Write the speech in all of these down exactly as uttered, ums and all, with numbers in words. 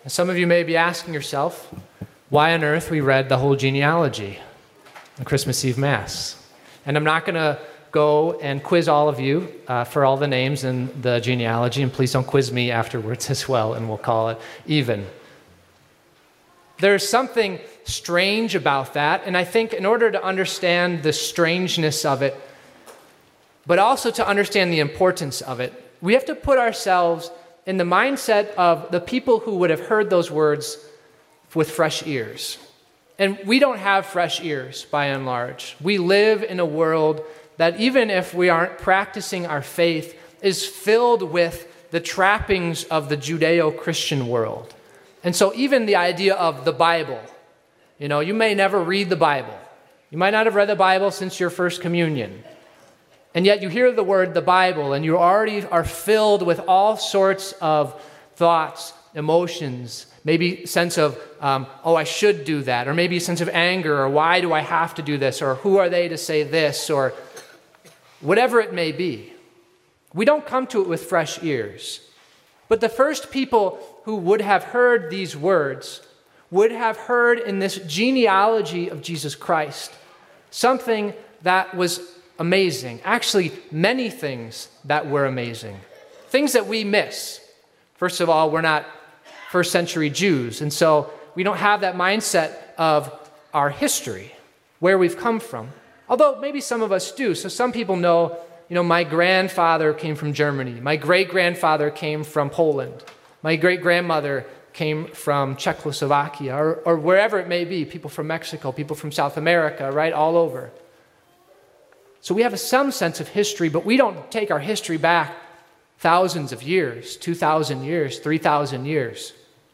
Some of you may be asking yourself, why on earth we read the whole genealogy on Christmas Eve Mass? And I'm not going to go and quiz all of you uh, for all the names in the genealogy, and please don't quiz me afterwards as well, and we'll call it even. There's something strange about that, and I think in order to understand the strangeness of it, but also to understand the importance of it, we have to put ourselves in the mindset of the people who would have heard those words with fresh ears. And we don't have fresh ears, by and large. We live in a world that, even if we aren't practicing our faith, is filled with the trappings of the Judeo-Christian world. And so even the idea of the Bible, you know, you may never read the Bible. You might not have read the Bible since your first communion. And yet you hear the word the Bible, and you already are filled with all sorts of thoughts, emotions, maybe a sense of, um, oh, I should do that, or maybe a sense of anger, or why do I have to do this, or who are they to say this, or whatever it may be. We don't come to it with fresh ears. But the first people who would have heard these words would have heard in this genealogy of Jesus Christ something that was amazing. Actually, many things that were amazing. Things that we miss. First of all, we're not first century Jews, and so we don't have that mindset of our history, where we've come from. Although maybe some of us do. So some people know, you know, my grandfather came from Germany. My great-grandfather came from Poland. My great-grandmother came from Czechoslovakia, or, or wherever it may be, people from Mexico, people from South America, right, all over. So we have some sense of history, but we don't take our history back thousands of years, two thousand years, three thousand years.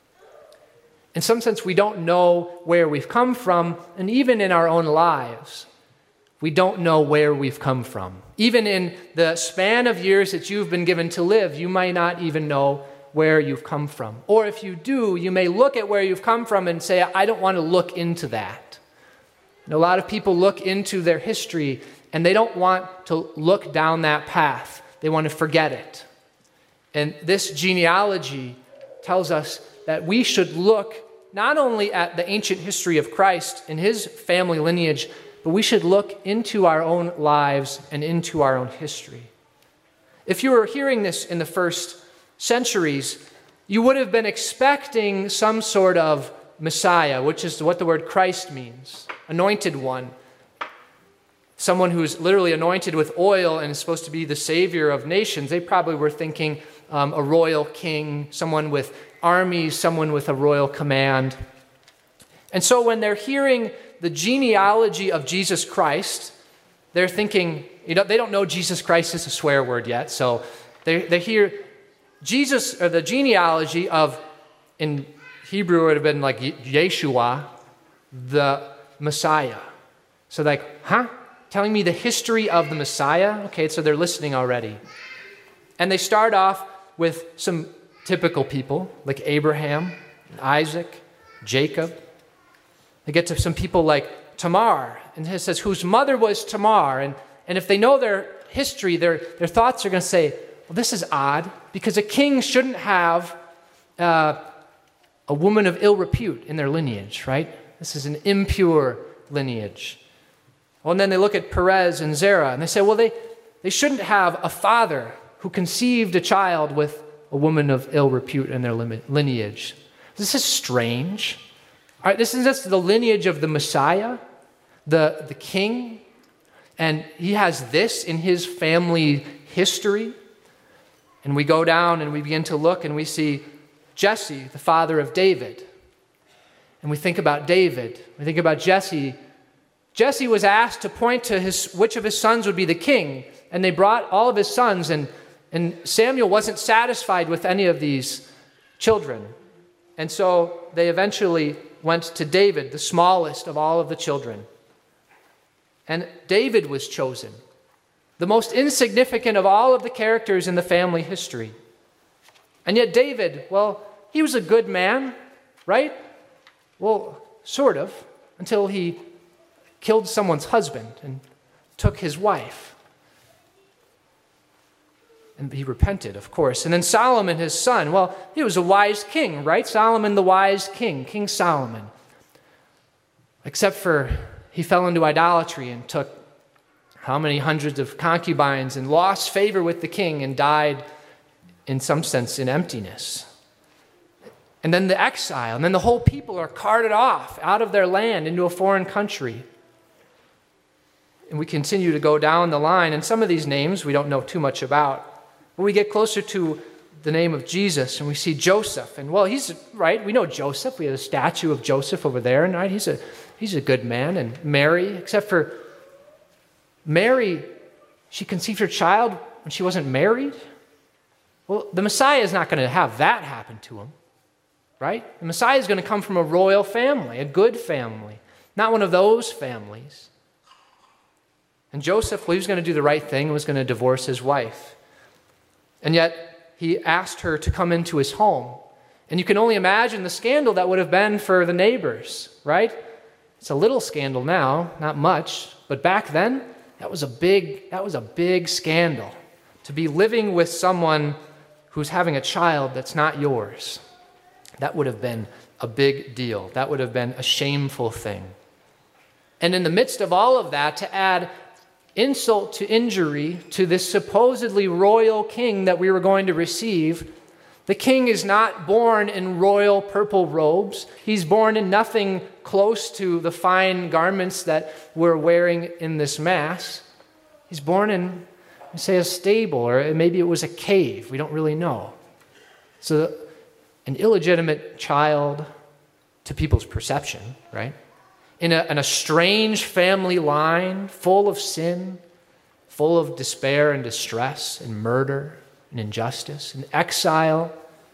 In some sense, we don't know where we've come from, and even in our own lives, we don't know where we've come from. Even in the span of years that you've been given to live, you might not even know where you've come from. Or if you do, you may look at where you've come from and say, I don't want to look into that. And a lot of people look into their history, and they don't want to look down that path. They want to forget it. And this genealogy tells us that we should look not only at the ancient history of Christ and his family lineage, but we should look into our own lives and into our own history. If you were hearing this in the first centuries, you would have been expecting some sort of Messiah, which is what the word Christ means, anointed one. Someone who's literally anointed with oil and is supposed to be the savior of nations. They probably were thinking um, a royal king, someone with armies, someone with a royal command. And so when they're hearing the genealogy of Jesus Christ, they're thinking, you know, they don't know Jesus Christ is a swear word yet, so they, they hear Jesus, or the genealogy of, in Hebrew it would have been like Yeshua, the Messiah. So like, huh? Telling me the history of the Messiah? Okay, so they're listening already. And they start off with some typical people, like Abraham, Isaac, Jacob. They get to some people like Tamar, and it says, whose mother was Tamar. And, and if they know their history, their, their thoughts are going to say, well, this is odd, because a king shouldn't have uh, a woman of ill repute in their lineage, right? This is an impure lineage. Well, and then they look at Perez and Zerah, and they say, well, they, they shouldn't have a father who conceived a child with a woman of ill repute in their lineage. This is strange. All right, this is just the lineage of the Messiah, the, the king, and he has this in his family history. And we go down and we begin to look and we see Jesse, the father of David. And we think about David. We think about Jesse. Jesse was asked to point to his, which of his sons would be the king. And they brought all of his sons, and, and Samuel wasn't satisfied with any of these children. And so they eventually went to David, the smallest of all of the children. And David was chosen, the most insignificant of all of the characters in the family history. And yet David, well, he was a good man, right? Well, sort of, until he killed someone's husband and took his wife. And he repented, of course. And then Solomon, his son, well, he was a wise king, right? Solomon, the wise king, King Solomon. Except for he fell into idolatry and took how many hundreds of concubines and lost favor with the king and died, in some sense, in emptiness. And then the exile, and then the whole people are carted off out of their land into a foreign country. And we continue to go down the line, and some of these names we don't know too much about. When we get closer to the name of Jesus and we see Joseph, and well, he's, right, we know Joseph. We have a statue of Joseph over there, and right, he's a, he's a good man. And Mary, except for Mary, she conceived her child when she wasn't married. Well, the Messiah is not going to have that happen to him, right? The Messiah is going to come from a royal family, a good family, not one of those families. And Joseph, well, he was going to do the right thing and was going to divorce his wife. And yet, he asked her to come into his home. And you can only imagine the scandal that would have been for the neighbors, right? It's a little scandal now, not much, but back then, that was a big, that was a big scandal. To be living with someone who's having a child that's not yours. That would have been a big deal. That would have been a shameful thing. And in the midst of all of that, to add insult to injury to this supposedly royal king that we were going to receive, the king is not born in royal purple robes. He's born in nothing close to the fine garments that we're wearing in this Mass. He's born in, say, a stable, or maybe it was a cave. We don't really know. So an illegitimate child to people's perception, right? In a, in a strange family line, full of sin, full of despair and distress and murder and injustice and exile,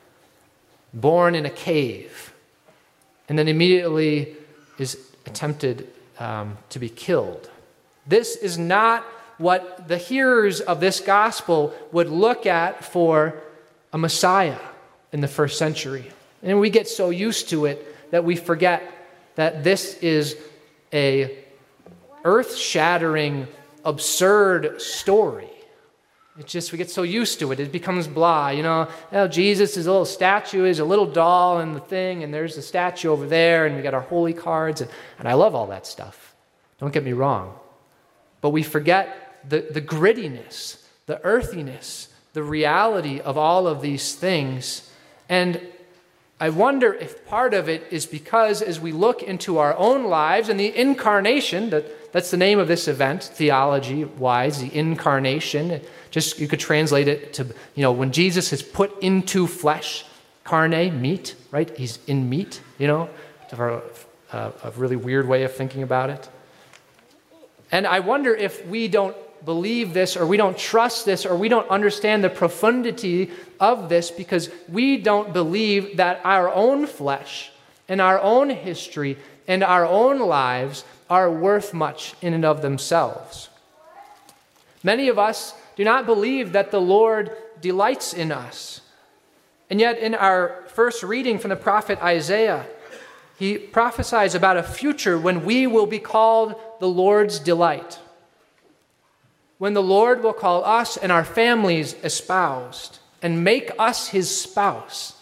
born in a cave, and then immediately is attempted um, to be killed. This is not what the hearers of this gospel would look at for a Messiah in the first century. And we get so used to it that we forget that this is a earth-shattering, absurd story. It's just, we get so used to it, it becomes blah. You know, oh, Jesus is a little statue, is a little doll and the thing, and there's the statue over there, and we got our holy cards, and, and I love all that stuff. Don't get me wrong. But we forget the, the grittiness, the earthiness, the reality of all of these things. And I wonder if part of it is because as we look into our own lives and the incarnation, that, that's the name of this event, theology-wise, the incarnation. Just, you could translate it to, you know, when Jesus is put into flesh, carne, meat, right? He's in meat, you know, a, a, a really weird way of thinking about it. And I wonder if we don't believe this, or we don't trust this, or we don't understand the profundity of this because we don't believe that our own flesh and our own history and our own lives are worth much in and of themselves. Many of us do not believe that the Lord delights in us. And yet in our first reading from the prophet Isaiah, he prophesies about a future when we will be called the Lord's delight. When the Lord will call us and our families espoused and make us his spouse.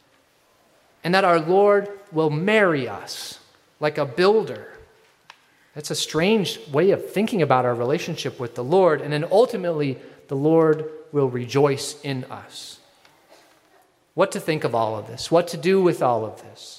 And that our Lord will marry us like a builder. That's a strange way of thinking about our relationship with the Lord. And then ultimately, the Lord will rejoice in us. What to think of all of this? What to do with all of this?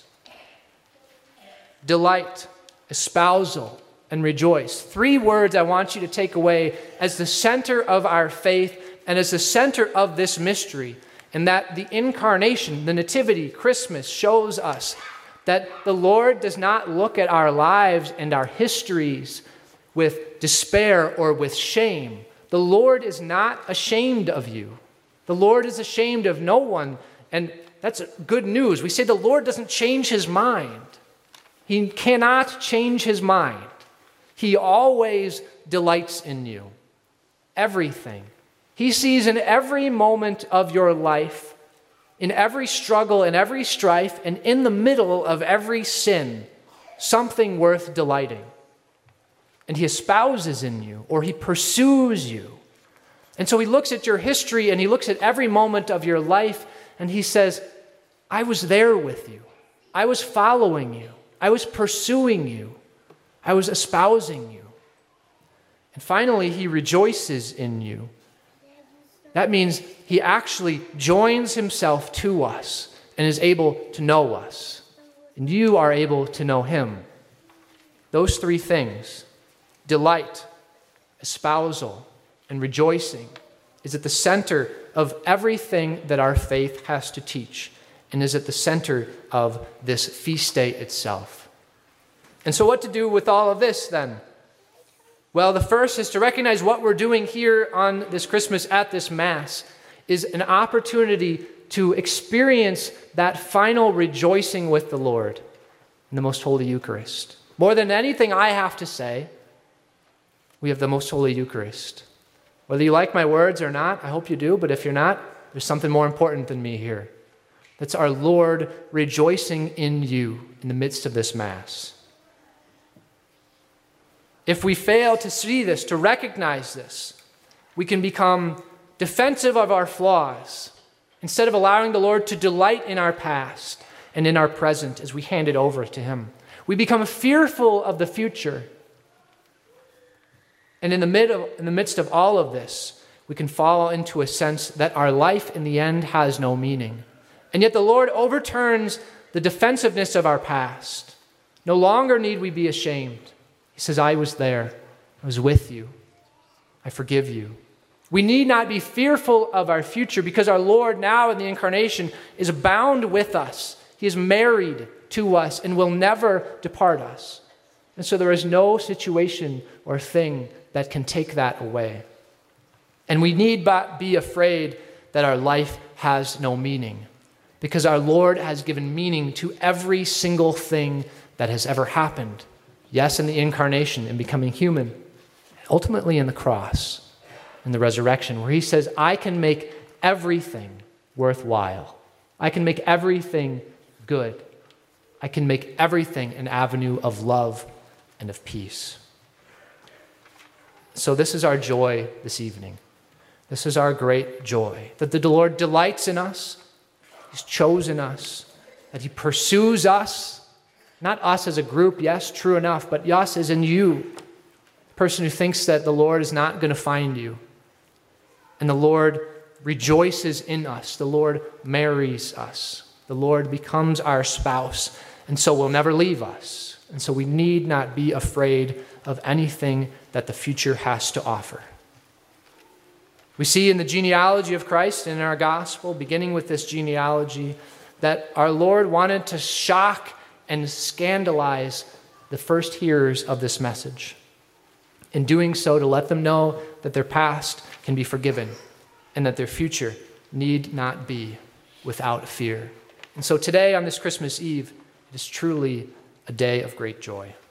Delight, espousal, and rejoice. Three words I want you to take away as the center of our faith and as the center of this mystery. And that the incarnation, the nativity, Christmas shows us that the Lord does not look at our lives and our histories with despair or with shame. The Lord is not ashamed of you. The Lord is ashamed of no one. And that's good news. We say the Lord doesn't change his mind. He cannot change his mind. He always delights in you. Everything. He sees in every moment of your life, in every struggle, in every strife, and in the middle of every sin, something worth delighting. And he espouses in you, or he pursues you. And so he looks at your history and he looks at every moment of your life and he says, I was there with you. I was following you. I was pursuing you. I was espousing you. And finally, he rejoices in you. That means he actually joins himself to us and is able to know us. And you are able to know him. Those three things, delight, espousal, and rejoicing, is at the center of everything that our faith has to teach and is at the center of this feast day itself. And so what to do with all of this then? Well, the first is to recognize what we're doing here on this Christmas at this Mass is an opportunity to experience that final rejoicing with the Lord in the Most Holy Eucharist. More than anything I have to say, we have the Most Holy Eucharist. Whether you like my words or not, I hope you do, but if you're not, there's something more important than me here. That's our Lord rejoicing in you in the midst of this Mass. If we fail to see this, to recognize this, we can become defensive of our flaws instead of allowing the Lord to delight in our past and in our present as we hand it over to him. We become fearful of the future. And in the, mid of, in the midst of all of this, we can fall into a sense that our life in the end has no meaning. And yet the Lord overturns the defensiveness of our past. No longer need we be ashamed. He says, I was there. I was with you. I forgive you. We need not be fearful of our future because our Lord now in the incarnation is bound with us. He is married to us and will never depart us. And so there is no situation or thing that can take that away. And we need not be afraid that our life has no meaning because our Lord has given meaning to every single thing that has ever happened. Yes, in the incarnation and becoming human, ultimately in the cross, in the resurrection, where he says, I can make everything worthwhile. I can make everything good. I can make everything an avenue of love and of peace. So this is our joy this evening. This is our great joy, that the Lord delights in us, he's chosen us, that he pursues us. Not us as a group, yes, true enough, but us as in you, the person who thinks that the Lord is not going to find you. And the Lord rejoices in us. The Lord marries us. The Lord becomes our spouse, and so will never leave us. And so we need not be afraid of anything that the future has to offer. We see in the genealogy of Christ and in our gospel, beginning with this genealogy, that our Lord wanted to shock and scandalize the first hearers of this message. In doing so, to let them know that their past can be forgiven and that their future need not be without fear. And so today, on this Christmas Eve, it is truly a day of great joy.